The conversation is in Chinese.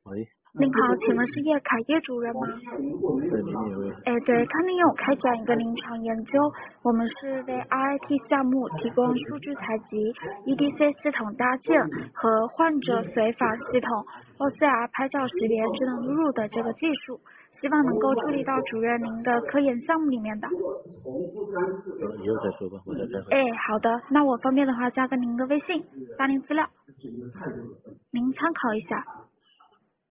喂， 您好，请问是叶凯叶主任吗？ 是您哪位？ 对，看您有开展一个临床研究，我们是为 RIT 项目提供数据采集、EDC 系统搭建和患者随访系统 OCR 拍照识别智能录入的这个技术，希望能够助力到主任您的科研项目里面的。 以后再说吧，我在开会。 好的，那我方便的话加个您的微信，发您资料，您参考一下。